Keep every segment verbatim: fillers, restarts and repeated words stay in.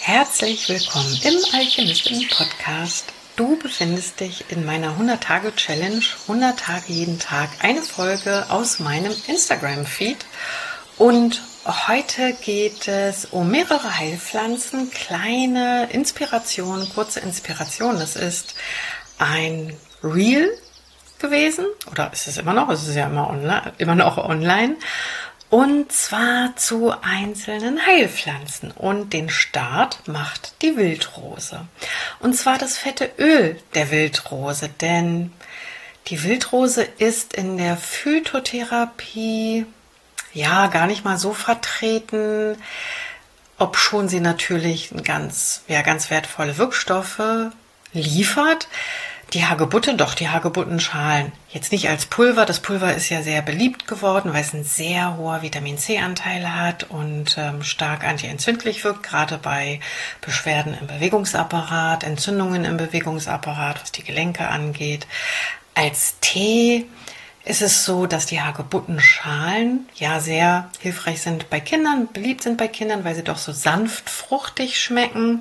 Herzlich willkommen im Alchemistinnen-Podcast. Du befindest dich in meiner hundert-Tage-Challenge, hundert Tage jeden Tag, eine Folge aus meinem Instagram-Feed. Und heute geht es um mehrere Heilpflanzen, kleine Inspirationen, kurze Inspirationen. Das ist ein Reel gewesen, oder ist es immer noch? Es ist ja immer online, immer noch online. Und zwar zu einzelnen Heilpflanzen. Und den Start macht die Wildrose. Und zwar das fette Öl der Wildrose. Denn die Wildrose ist in der Phytotherapie ja gar nicht mal so vertreten, obschon sie natürlich ganz, ja, ganz wertvolle Wirkstoffe liefert. Die Hagebutte, doch, die Hagebuttenschalen. Jetzt nicht als Pulver. Das Pulver ist ja sehr beliebt geworden, weil es ein sehr hoher Vitamin-C-Anteil hat und ähm, stark antientzündlich wirkt, gerade bei Beschwerden im Bewegungsapparat, Entzündungen im Bewegungsapparat, was die Gelenke angeht. Als Tee ist es so, dass die Hagebuttenschalen ja sehr hilfreich sind bei Kindern, beliebt sind bei Kindern, weil sie doch so sanft fruchtig schmecken.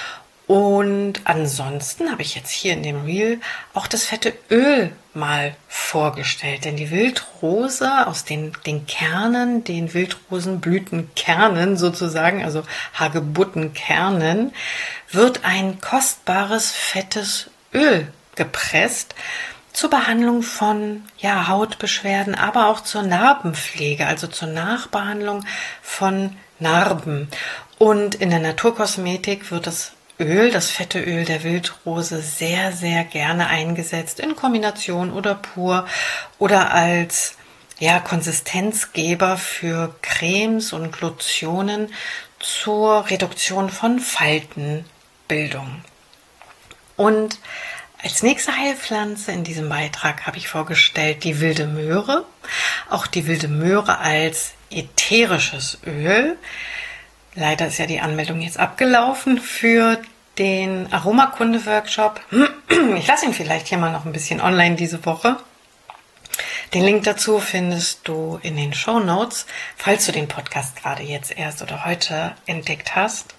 Und ansonsten habe ich jetzt hier in dem Reel auch das fette Öl mal vorgestellt. Denn die Wildrose aus den, den Kernen, den Wildrosenblütenkernen sozusagen, also Hagebuttenkernen, wird ein kostbares fettes Öl gepresst zur Behandlung von ja, Hautbeschwerden, aber auch zur Narbenpflege, also zur Nachbehandlung von Narben. Und in der Naturkosmetik wird das Öl, das fette Öl der Wildrose, sehr, sehr gerne eingesetzt in Kombination oder pur oder als ja, Konsistenzgeber für Cremes und Lotionen zur Reduktion von Faltenbildung. Und als nächste Heilpflanze in diesem Beitrag habe ich vorgestellt die wilde Möhre, auch die wilde Möhre als ätherisches Öl. Leider ist ja die Anmeldung jetzt abgelaufen für den Aromakunde-Workshop. Ich lasse ihn vielleicht hier mal noch ein bisschen online diese Woche. Den Link dazu findest du in den Shownotes, falls du den Podcast gerade jetzt erst oder heute entdeckt hast.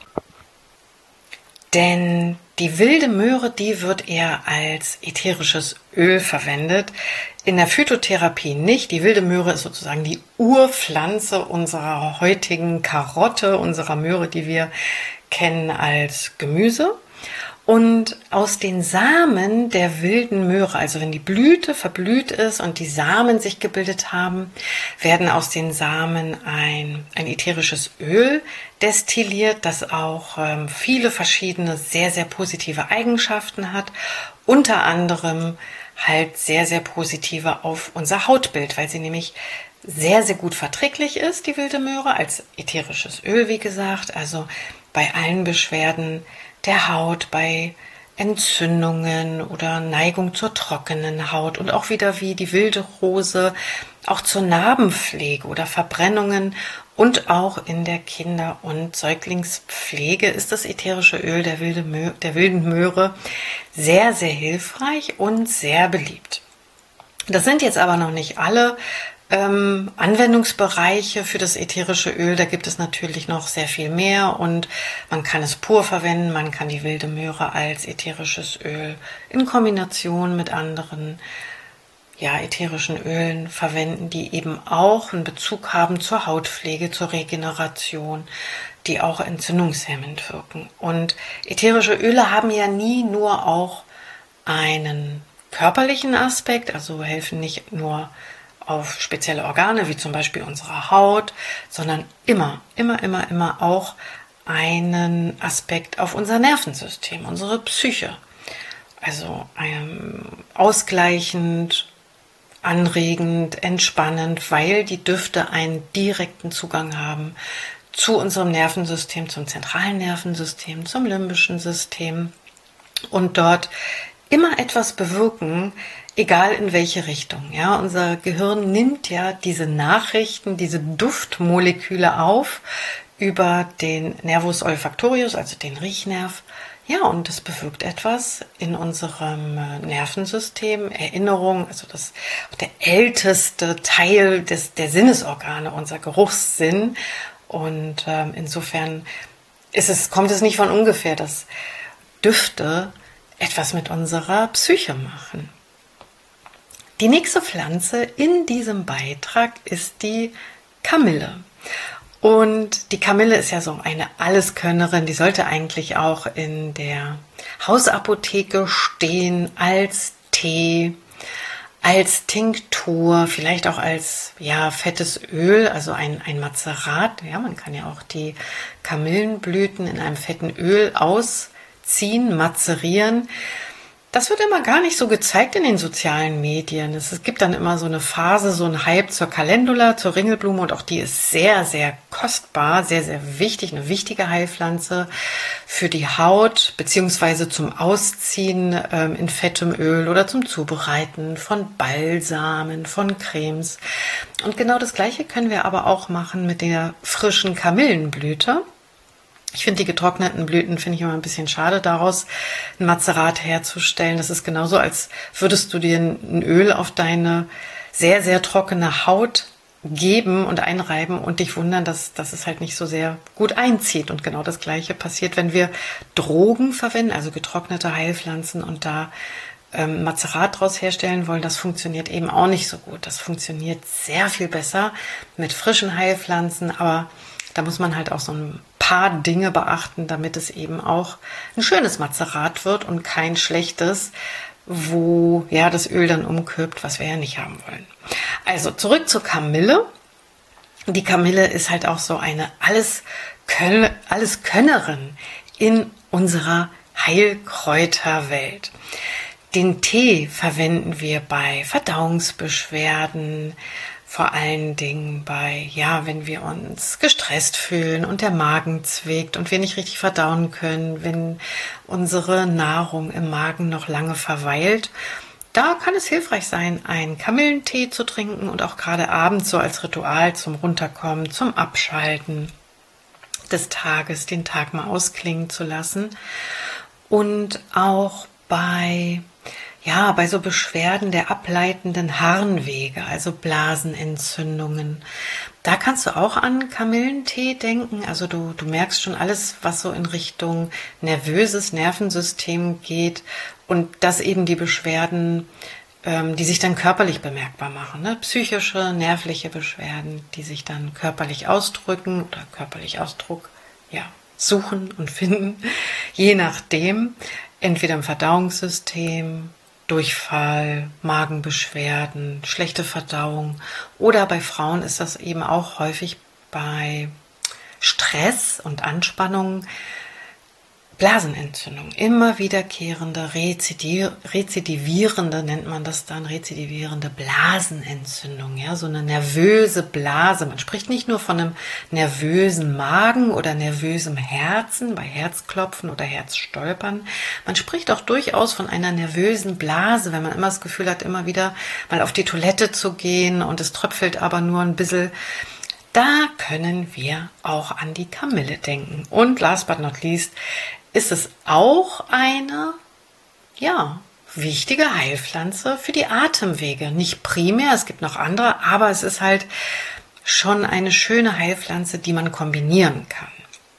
Denn die wilde Möhre, die wird eher als ätherisches Öl verwendet. In der Phytotherapie nicht. Die wilde Möhre ist sozusagen die Urpflanze unserer heutigen Karotte, unserer Möhre, die wir kennen als Gemüse. Und aus den Samen der wilden Möhre, also wenn die Blüte verblüht ist und die Samen sich gebildet haben, werden aus den Samen ein, ein ätherisches Öl destilliert, das auch ähm, viele verschiedene sehr, sehr positive Eigenschaften hat. Unter anderem halt sehr, sehr positive auf unser Hautbild, weil sie nämlich sehr, sehr gut verträglich ist, die wilde Möhre, als ätherisches Öl, wie gesagt. Also bei allen Beschwerden der Haut, bei Entzündungen oder Neigung zur trockenen Haut und auch wieder wie die wilde Rose auch zur Narbenpflege oder Verbrennungen und auch in der Kinder- und Säuglingspflege ist das ätherische Öl der, wilde Mö- der wilden Möhre sehr, sehr hilfreich und sehr beliebt. Das sind jetzt aber noch nicht alle Ähm, Anwendungsbereiche für das ätherische Öl. Da gibt es natürlich noch sehr viel mehr und man kann es pur verwenden, man kann die wilde Möhre als ätherisches Öl in Kombination mit anderen ja, ätherischen Ölen verwenden, die eben auch einen Bezug haben zur Hautpflege, zur Regeneration, die auch entzündungshemmend wirken. Und ätherische Öle haben ja nie nur auch einen körperlichen Aspekt, also helfen nicht nur auf spezielle Organe, wie zum Beispiel unsere Haut, sondern immer, immer, immer, immer auch einen Aspekt auf unser Nervensystem, unsere Psyche. Also ähm, ausgleichend, anregend, entspannend, weil die Düfte einen direkten Zugang haben zu unserem Nervensystem, zum zentralen Nervensystem, zum limbischen System und dort immer etwas bewirken, egal in welche Richtung. Ja, unser Gehirn nimmt ja diese Nachrichten, diese Duftmoleküle auf über den Nervus olfactorius, also den Riechnerv. Ja, und das bewirkt etwas in unserem Nervensystem, Erinnerung, also das der älteste Teil des, der Sinnesorgane, unser Geruchssinn. Und ähm, insofern ist es, kommt es nicht von ungefähr, dass Düfte etwas mit unserer Psyche machen. Die nächste Pflanze in diesem Beitrag ist die Kamille. Und die Kamille ist ja so eine Alleskönnerin, die sollte eigentlich auch in der Hausapotheke stehen als Tee, als Tinktur, vielleicht auch als ja, fettes Öl, also ein, ein Mazerat. Ja, man kann ja auch die Kamillenblüten in einem fetten Öl ausziehen, mazerieren. Das wird immer gar nicht so gezeigt in den sozialen Medien. Es gibt dann immer so eine Phase, so ein Hype zur Calendula, zur Ringelblume und auch die ist sehr, sehr kostbar, sehr, sehr wichtig, eine wichtige Heilpflanze für die Haut beziehungsweise zum Ausziehen ähm, in fettem Öl oder zum Zubereiten von Balsamen, von Cremes. Und genau das Gleiche können wir aber auch machen mit der frischen Kamillenblüte. Ich finde die getrockneten Blüten, finde ich immer ein bisschen schade, daraus ein Mazerat herzustellen. Das ist genauso, als würdest du dir ein Öl auf deine sehr, sehr trockene Haut geben und einreiben und dich wundern, dass, dass es halt nicht so sehr gut einzieht. Und genau das Gleiche passiert, wenn wir Drogen verwenden, also getrocknete Heilpflanzen und da ähm, Mazerat draus herstellen wollen. Das funktioniert eben auch nicht so gut. Das funktioniert sehr viel besser mit frischen Heilpflanzen, aber da muss man halt auch so ein paar Dinge beachten, damit es eben auch ein schönes Mazerat wird und kein schlechtes, wo ja das Öl dann umkippt, was wir ja nicht haben wollen. Also zurück zur Kamille. Die Kamille ist halt auch so eine Alleskönn- Alleskönnerin in unserer Heilkräuterwelt. Den Tee verwenden wir bei Verdauungsbeschwerden, vor allen Dingen bei, ja, wenn wir uns gestresst fühlen und der Magen zwickt und wir nicht richtig verdauen können, wenn unsere Nahrung im Magen noch lange verweilt. Da kann es hilfreich sein, einen Kamillentee zu trinken und auch gerade abends so als Ritual zum Runterkommen, zum Abschalten des Tages, den Tag mal ausklingen zu lassen. Und auch bei Ja, bei so Beschwerden der ableitenden Harnwege, also Blasenentzündungen, da kannst du auch an Kamillentee denken. Also du, du merkst schon alles, was so in Richtung nervöses Nervensystem geht und dass eben die Beschwerden, ähm, die sich dann körperlich bemerkbar machen, ne? Psychische, nervliche Beschwerden, die sich dann körperlich ausdrücken oder körperlich Ausdruck, ja, suchen und finden, je nachdem, entweder im Verdauungssystem, Durchfall, Magenbeschwerden, schlechte Verdauung oder bei Frauen ist das eben auch häufig bei Stress und Anspannung, Blasenentzündung, immer wiederkehrende, rezidiv- rezidivierende, nennt man das dann, rezidivierende Blasenentzündung, ja, so eine nervöse Blase. Man spricht nicht nur von einem nervösen Magen oder nervösem Herzen, bei Herzklopfen oder Herzstolpern. Man spricht auch durchaus von einer nervösen Blase, wenn man immer das Gefühl hat, immer wieder mal auf die Toilette zu gehen und es tröpfelt aber nur ein bisschen. Da können wir auch an die Kamille denken. Und last but not least ist es auch eine, ja, wichtige Heilpflanze für die Atemwege. Nicht primär, es gibt noch andere, aber es ist halt schon eine schöne Heilpflanze, die man kombinieren kann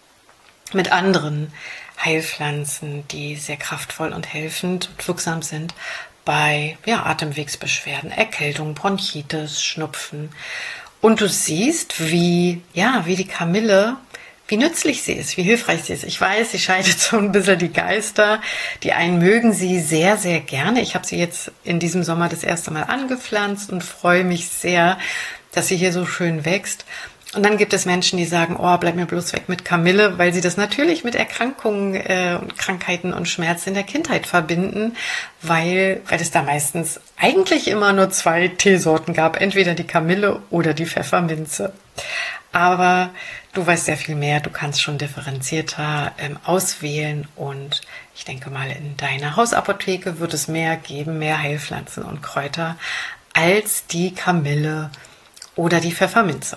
mit anderen Heilpflanzen, die sehr kraftvoll und helfend und wirksam sind bei ja, Atemwegsbeschwerden, Erkältung, Bronchitis, Schnupfen. Und du siehst, wie, ja, wie die Kamille, wie nützlich sie ist, wie hilfreich sie ist. Ich weiß, sie scheidet so ein bisschen die Geister. Die einen mögen sie sehr, sehr gerne. Ich habe sie jetzt in diesem Sommer das erste Mal angepflanzt und freue mich sehr, dass sie hier so schön wächst. Und dann gibt es Menschen, die sagen, oh, bleib mir bloß weg mit Kamille, weil sie das natürlich mit Erkrankungen äh, und Krankheiten und Schmerzen in der Kindheit verbinden, weil, weil es da meistens eigentlich immer nur zwei Teesorten gab, entweder die Kamille oder die Pfefferminze. Aber du weißt sehr viel mehr, du kannst schon differenzierter ähm, auswählen und ich denke mal, in deiner Hausapotheke wird es mehr geben, mehr Heilpflanzen und Kräuter als die Kamille oder die Pfefferminze.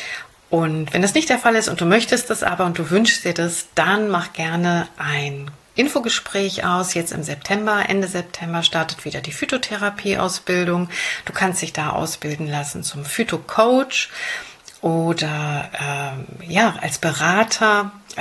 Und wenn das nicht der Fall ist und du möchtest das aber und du wünschst dir das, dann mach gerne ein Infogespräch aus. Jetzt im September, Ende September startet wieder die Phytotherapie-Ausbildung. Du kannst dich da ausbilden lassen zum Phytocoach oder ähm, ja als Berater,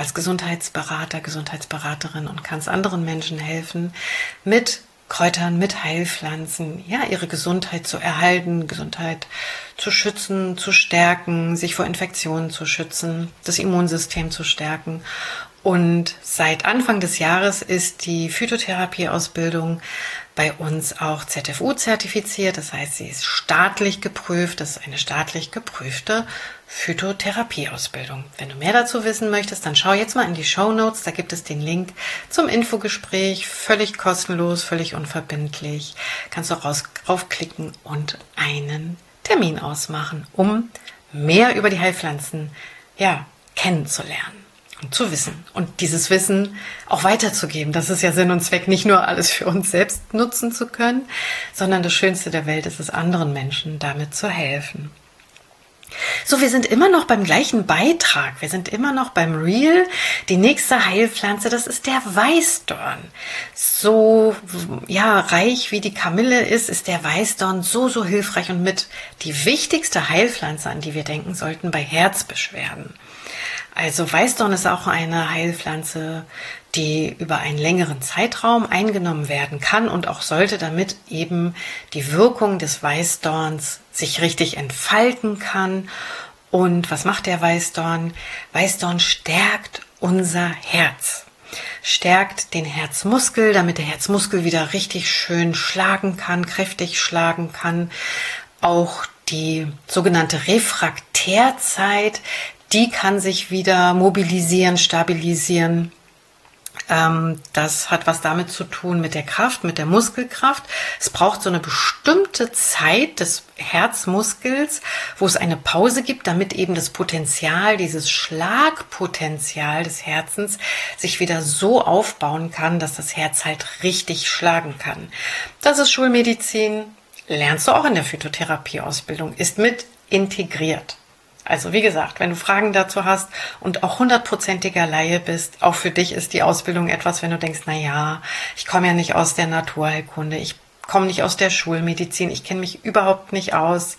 als Gesundheitsberater, Gesundheitsberaterin und kannst anderen Menschen helfen, mit Kräutern, mit Heilpflanzen, ja, ihre Gesundheit zu erhalten, Gesundheit zu schützen, zu stärken, sich vor Infektionen zu schützen, das Immunsystem zu stärken. Und seit Anfang des Jahres ist die Phytotherapieausbildung bei uns auch Z F U-zertifiziert. Das heißt, sie ist staatlich geprüft. Das ist eine staatlich geprüfte Phytotherapieausbildung. Wenn du mehr dazu wissen möchtest, dann schau jetzt mal in die Shownotes. Da gibt es den Link zum Infogespräch. Völlig kostenlos, völlig unverbindlich. Kannst du raus, raufklicken und einen Termin ausmachen, um mehr über die Heilpflanzen, ja, kennenzulernen und zu wissen und dieses Wissen auch weiterzugeben. Das ist ja Sinn und Zweck, nicht nur alles für uns selbst nutzen zu können, sondern das Schönste der Welt ist es, anderen Menschen damit zu helfen. So, wir sind immer noch beim gleichen Beitrag. Wir sind immer noch beim Reel. Die nächste Heilpflanze, das ist der Weißdorn. So, ja, reich wie die Kamille ist, ist der Weißdorn so, so hilfreich und mit die wichtigste Heilpflanze, an die wir denken sollten bei Herzbeschwerden. Also Weißdorn ist auch eine Heilpflanze, die über einen längeren Zeitraum eingenommen werden kann und auch sollte, damit eben die Wirkung des Weißdorns sich richtig entfalten kann. Und was macht der Weißdorn? Weißdorn stärkt unser Herz, stärkt den Herzmuskel, damit der Herzmuskel wieder richtig schön schlagen kann, kräftig schlagen kann. Auch die sogenannte Refraktärzeit, die kann sich wieder mobilisieren, stabilisieren. Das hat was damit zu tun mit der Kraft, mit der Muskelkraft. Es braucht so eine bestimmte Zeit des Herzmuskels, wo es eine Pause gibt, damit eben das Potenzial, dieses Schlagpotenzial des Herzens sich wieder so aufbauen kann, dass das Herz halt richtig schlagen kann. Das ist Schulmedizin, lernst du auch in der Phytotherapieausbildung, ist mit integriert. Also wie gesagt, wenn du Fragen dazu hast und auch hundertprozentiger Laie bist, auch für dich ist die Ausbildung etwas, wenn du denkst, na ja, ich komme ja nicht aus der Naturheilkunde, ich komme nicht aus der Schulmedizin, ich kenne mich überhaupt nicht aus.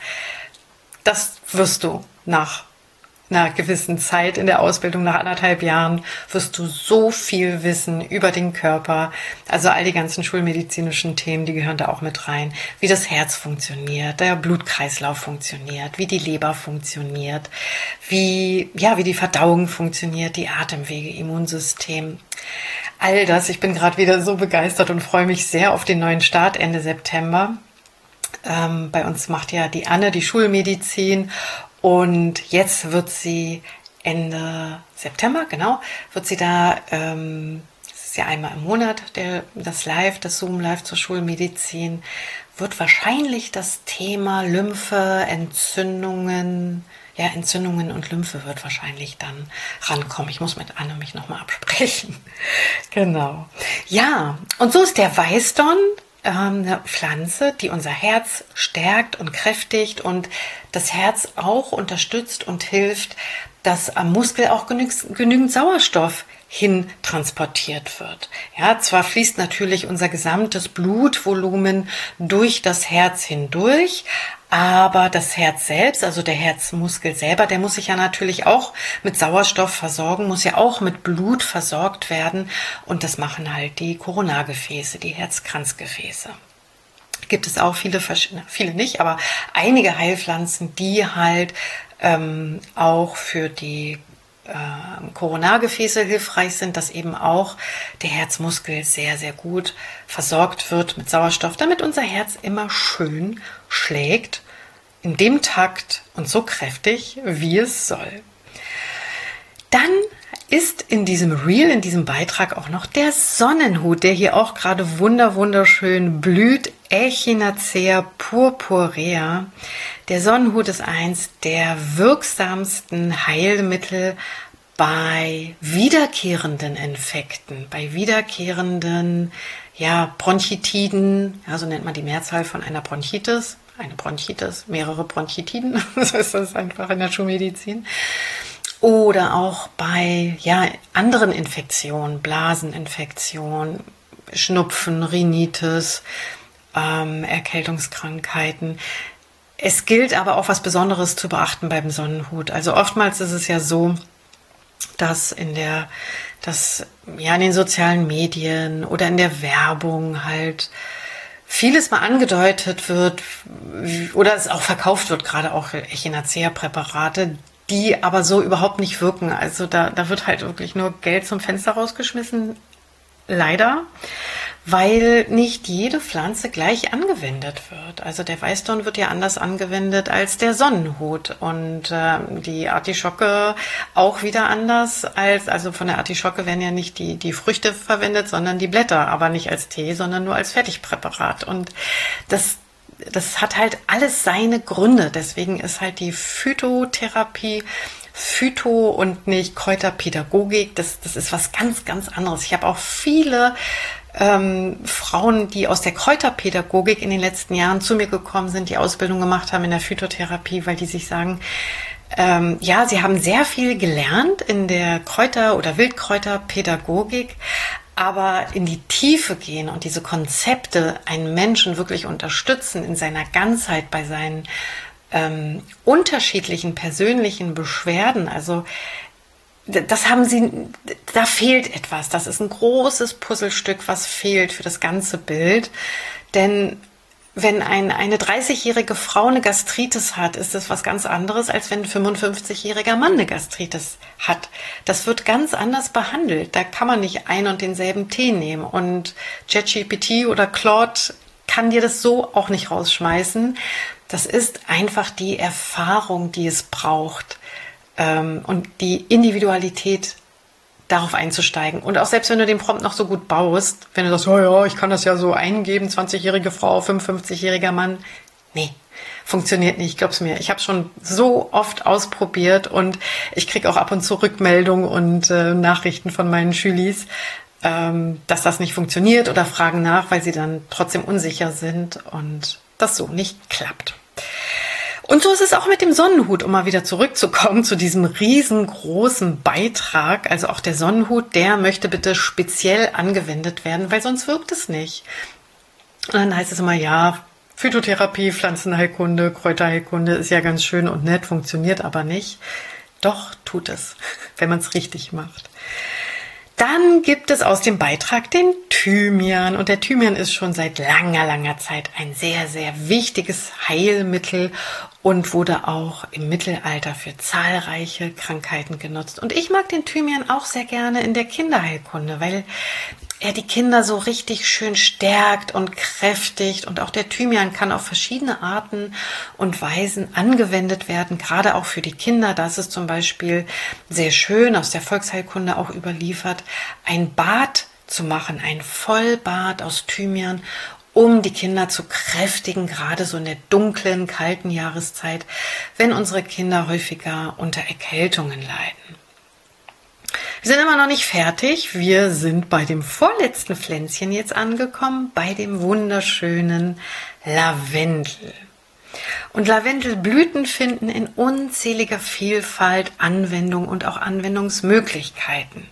Das wirst du nach einer gewissen Zeit in der Ausbildung, nach anderthalb Jahren, wirst du so viel wissen über den Körper. Also all die ganzen schulmedizinischen Themen, die gehören da auch mit rein. Wie das Herz funktioniert, der Blutkreislauf funktioniert, wie die Leber funktioniert, wie, ja, wie die Verdauung funktioniert, die Atemwege, Immunsystem. All das, ich bin gerade wieder so begeistert und freue mich sehr auf den neuen Start Ende September. Ähm, bei uns macht ja die Anne die Schulmedizin. Und jetzt wird sie Ende September, genau, wird sie da, ähm, das ist ja einmal im Monat, der, das Live, das Zoom-Live zur Schulmedizin, wird wahrscheinlich das Thema Lymphe, Entzündungen, ja, Entzündungen und Lymphe wird wahrscheinlich dann rankommen. Ich muss mit Anne mich nochmal absprechen. Genau. Ja, und so ist der Weißdorn eine Pflanze, die unser Herz stärkt und kräftigt und das Herz auch unterstützt und hilft, dass am Muskel auch genügend, genügend Sauerstoff hin transportiert wird. Ja, zwar fließt natürlich unser gesamtes Blutvolumen durch das Herz hindurch, aber das Herz selbst, also der Herzmuskel selber, der muss sich ja natürlich auch mit Sauerstoff versorgen, muss ja auch mit Blut versorgt werden. Und das machen halt die Koronargefäße, die Herzkranzgefäße. Gibt es auch viele, viele nicht, aber einige Heilpflanzen, die halt ähm, auch für die äh, Koronargefäße hilfreich sind, dass eben auch der Herzmuskel sehr, sehr gut versorgt wird mit Sauerstoff, damit unser Herz immer schön schlägt, in dem Takt und so kräftig, wie es soll. Dann ist in diesem Reel, in diesem Beitrag auch noch der Sonnenhut, der hier auch gerade wunder wunderschön blüht, Echinacea purpurea. Der Sonnenhut ist eins der wirksamsten Heilmittel bei wiederkehrenden Infekten, bei wiederkehrenden ja, Bronchitiden, ja, so nennt man die Mehrzahl von einer Bronchitis, eine Bronchitis, mehrere Bronchitiden, so ist das einfach in der Schulmedizin. Oder auch bei ja, anderen Infektionen, Blaseninfektionen, Schnupfen, Rhinitis, ähm, Erkältungskrankheiten. Es gilt aber auch was Besonderes zu beachten beim Sonnenhut. Also oftmals ist es ja so, dass in der, dass, ja, in den sozialen Medien oder in der Werbung halt vieles mal angedeutet wird oder es auch verkauft wird, gerade auch Echinacea-Präparate, die aber so überhaupt nicht wirken. Also da, da wird halt wirklich nur Geld zum Fenster rausgeschmissen, leider, weil nicht jede Pflanze gleich angewendet wird. Also der Weißdorn wird ja anders angewendet als der Sonnenhut und äh, die Artischocke auch wieder anders als, also von der Artischocke werden ja nicht die, die Früchte verwendet, sondern die Blätter, aber nicht als Tee, sondern nur als Fertigpräparat. Und das Das hat halt alles seine Gründe. Deswegen ist halt die Phytotherapie Phyto und nicht Kräuterpädagogik. Das, das ist was ganz, ganz anderes. Ich habe auch viele ähm, Frauen, die aus der Kräuterpädagogik in den letzten Jahren zu mir gekommen sind, die Ausbildung gemacht haben in der Phytotherapie, weil die sich sagen, ähm, ja, sie haben sehr viel gelernt in der Kräuter- oder Wildkräuterpädagogik, aber in die Tiefe gehen und diese Konzepte einen Menschen wirklich unterstützen in seiner Ganzheit bei seinen ähm, unterschiedlichen persönlichen Beschwerden, also das haben sie, da fehlt etwas. Das ist ein großes Puzzlestück, was fehlt für das ganze Bild. Denn wenn ein, eine dreißigjährige Frau eine Gastritis hat, ist das was ganz anderes, als wenn ein fünfundfünfzigjähriger Mann eine Gastritis hat. Das wird ganz anders behandelt. Da kann man nicht ein und denselben Tee nehmen. Und ChatGPT oder Claude kann dir das so auch nicht rausschmeißen. Das ist einfach die Erfahrung, die es braucht. Und die Individualität, darauf einzusteigen. Und auch selbst wenn du den Prompt noch so gut baust, wenn du sagst, oh ja, ich kann das ja so eingeben, zwanzigjährige Frau, fünfundfünfzigjähriger Mann. Nee, funktioniert nicht, glaub's mir. Ich habe schon so oft ausprobiert und ich kriege auch ab und zu Rückmeldungen und äh, Nachrichten von meinen Schülis, ähm, dass das nicht funktioniert oder fragen nach, weil sie dann trotzdem unsicher sind und das so nicht klappt. Und so ist es auch mit dem Sonnenhut, um mal wieder zurückzukommen zu diesem riesengroßen Beitrag. Also auch der Sonnenhut, der möchte bitte speziell angewendet werden, weil sonst wirkt es nicht. Und dann heißt es immer, ja, Phytotherapie, Pflanzenheilkunde, Kräuterheilkunde ist ja ganz schön und nett, funktioniert aber nicht. Doch, tut es, wenn man es richtig macht. Dann gibt es aus dem Beitrag den Thymian. Und der Thymian ist schon seit langer, langer Zeit ein sehr, sehr wichtiges Heilmittel und wurde auch im Mittelalter für zahlreiche Krankheiten genutzt. Und ich mag den Thymian auch sehr gerne in der Kinderheilkunde, weil er die Kinder so richtig schön stärkt und kräftigt. Und auch der Thymian kann auf verschiedene Arten und Weisen angewendet werden, gerade auch für die Kinder. Da ist es zum Beispiel sehr schön, aus der Volksheilkunde auch überliefert, ein Bad zu machen, ein Vollbad aus Thymian, um die Kinder zu kräftigen, gerade so in der dunklen, kalten Jahreszeit, wenn unsere Kinder häufiger unter Erkältungen leiden. Wir sind immer noch nicht fertig. Wir sind bei dem vorletzten Pflänzchen jetzt angekommen, bei dem wunderschönen Lavendel. Und Lavendelblüten finden in unzähliger Vielfalt Anwendung und auch Anwendungsmöglichkeiten.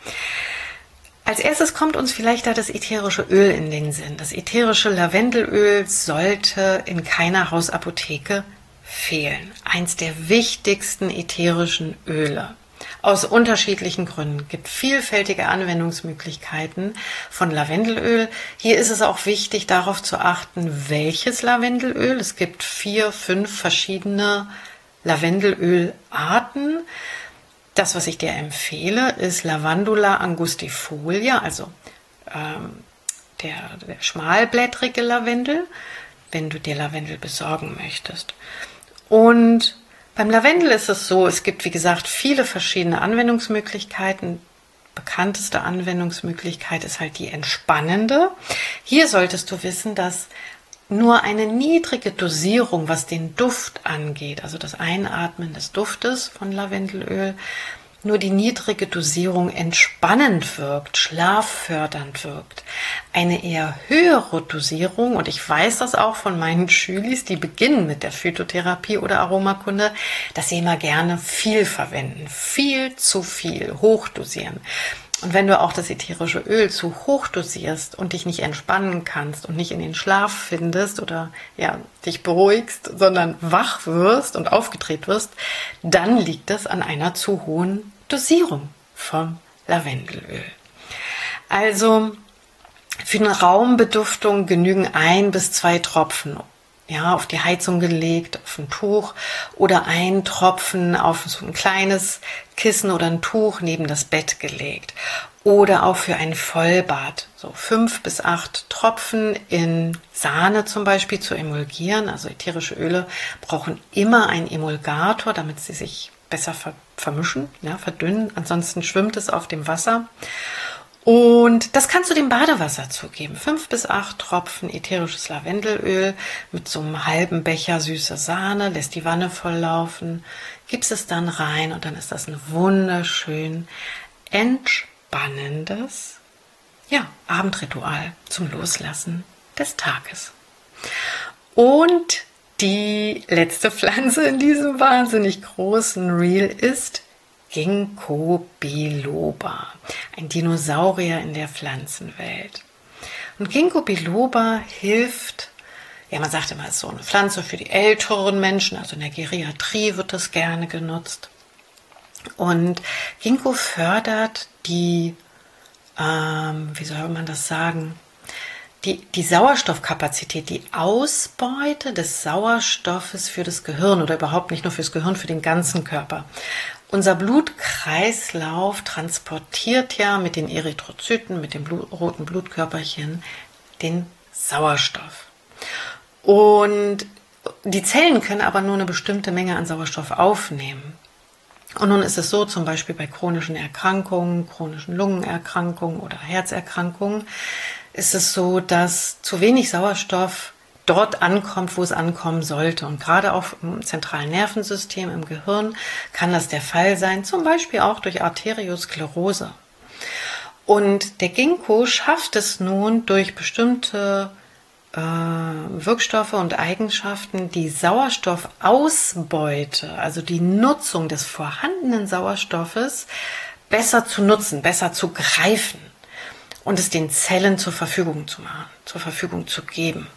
Als erstes kommt uns vielleicht da das ätherische Öl in den Sinn. Das ätherische Lavendelöl sollte in keiner Hausapotheke fehlen. Eins der wichtigsten ätherischen Öle. Aus unterschiedlichen Gründen. Es gibt vielfältige Anwendungsmöglichkeiten von Lavendelöl. Hier ist es auch wichtig, darauf zu achten, welches Lavendelöl. Es gibt vier, fünf verschiedene Lavendelölarten. Das, was ich dir empfehle, ist Lavandula angustifolia, also ähm, der, der schmalblättrige Lavendel, wenn du dir Lavendel besorgen möchtest. Und beim Lavendel ist es so, es gibt, wie gesagt, viele verschiedene Anwendungsmöglichkeiten. Bekannteste Anwendungsmöglichkeit ist halt die entspannende. Hier solltest du wissen, dass nur eine niedrige Dosierung, was den Duft angeht, also das Einatmen des Duftes von Lavendelöl, nur die niedrige Dosierung entspannend wirkt, schlaffördernd wirkt. Eine eher höhere Dosierung, und ich weiß das auch von meinen Schülis, die beginnen mit der Phytotherapie oder Aromakunde, dass sie immer gerne viel verwenden, viel zu viel, hochdosieren. Und wenn du auch das ätherische Öl zu hoch dosierst und dich nicht entspannen kannst und nicht in den Schlaf findest oder ja, dich beruhigst, sondern wach wirst und aufgedreht wirst, dann liegt es an einer zu hohen Dosierung vom Lavendelöl. Also für eine Raumbeduftung genügen ein bis zwei Tropfen, ja, auf die Heizung gelegt, auf ein Tuch oder ein Tropfen auf so ein kleines Kissen oder ein Tuch neben das Bett gelegt. Oder auch für ein Vollbad, so fünf bis acht Tropfen in Sahne zum Beispiel zu emulgieren. Also ätherische Öle brauchen immer einen Emulgator, damit sie sich besser ver vermischen, ja, verdünnen. Ansonsten schwimmt es auf dem Wasser. Und das kannst du dem Badewasser zugeben. Fünf bis acht Tropfen ätherisches Lavendelöl mit so einem halben Becher süße Sahne, lässt die Wanne volllaufen, gibst es dann rein und dann ist das ein wunderschön entspannendes, ja, Abendritual zum Loslassen des Tages. Und die letzte Pflanze in diesem wahnsinnig großen Reel ist Ginkgo biloba, ein Dinosaurier in der Pflanzenwelt. Und Ginkgo biloba hilft, ja, man sagt immer, es ist so eine Pflanze für die älteren Menschen, also in der Geriatrie wird das gerne genutzt. Und Ginkgo fördert die, ähm, wie soll man das sagen, die, die Sauerstoffkapazität, die Ausbeute des Sauerstoffes für das Gehirn oder überhaupt nicht nur fürs Gehirn, für den ganzen Körper. Unser Blutkreislauf transportiert ja mit den Erythrozyten, mit den Blut, roten Blutkörperchen, den Sauerstoff. Und die Zellen können aber nur eine bestimmte Menge an Sauerstoff aufnehmen. Und nun ist es so, zum Beispiel bei chronischen Erkrankungen, chronischen Lungenerkrankungen oder Herzerkrankungen, ist es so, dass zu wenig Sauerstoff dort ankommt, wo es ankommen sollte. Und gerade auch im zentralen Nervensystem, im Gehirn, kann das der Fall sein, zum Beispiel auch durch Arteriosklerose. Und der Ginkgo schafft es nun durch bestimmte äh, Wirkstoffe und Eigenschaften, die Sauerstoffausbeute, also die Nutzung des vorhandenen Sauerstoffes, besser zu nutzen, besser zu greifen und es den Zellen zur Verfügung zu machen, zur Verfügung zu geben.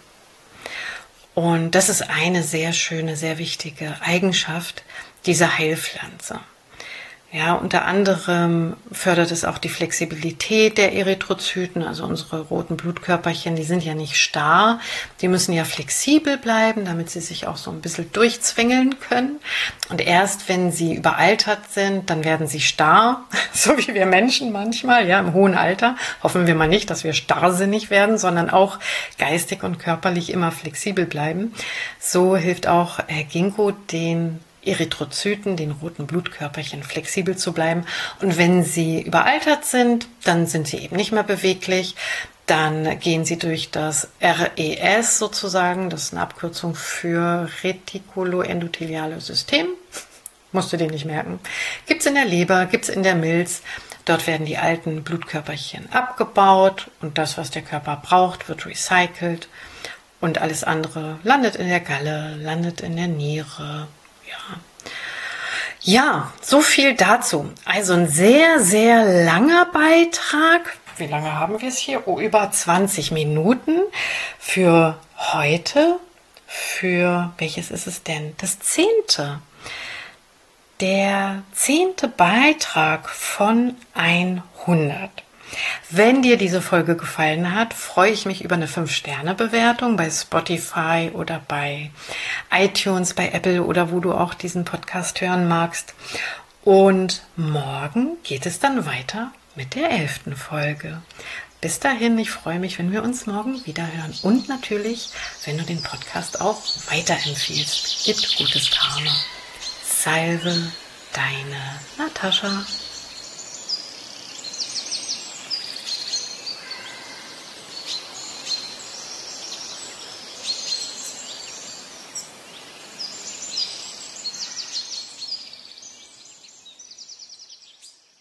Und das ist eine sehr schöne, sehr wichtige Eigenschaft dieser Heilpflanze. Ja, unter anderem fördert es auch die Flexibilität der Erythrozyten, also unsere roten Blutkörperchen, die sind ja nicht starr, die müssen ja flexibel bleiben, damit sie sich auch so ein bisschen durchzwängeln können. Und erst wenn sie überaltert sind, dann werden sie starr, so wie wir Menschen manchmal, ja, im hohen Alter. Hoffen wir mal nicht, dass wir starrsinnig werden, sondern auch geistig und körperlich immer flexibel bleiben. So hilft auch Herr Ginkgo den Erythrozyten, den roten Blutkörperchen, flexibel zu bleiben. Und wenn sie überaltert sind, dann sind sie eben nicht mehr beweglich. Dann gehen sie durch das R E S sozusagen, das ist eine Abkürzung für Retikuloendotheliale System. Musst du dir nicht merken. Gibt es in der Leber, gibt es in der Milz. Dort werden die alten Blutkörperchen abgebaut und das, was der Körper braucht, wird recycelt. Und alles andere landet in der Galle, landet in der Niere. Ja. ja, so viel dazu. Also ein sehr, sehr langer Beitrag. Wie lange haben wir es hier? Oh, über zwanzig Minuten für heute. Für, welches ist es denn? Das zehnte. Der zehnte Beitrag von hundert. Wenn dir diese Folge gefallen hat, freue ich mich über eine fünf Sterne Bewertung bei Spotify oder bei iTunes, bei Apple oder wo du auch diesen Podcast hören magst. Und morgen geht es dann weiter mit der elften Folge. Bis dahin, ich freue mich, wenn wir uns morgen wieder hören. Und natürlich, wenn du den Podcast auch weiterempfiehlst. Gibt gutes Karma. Salve, deine Natascha.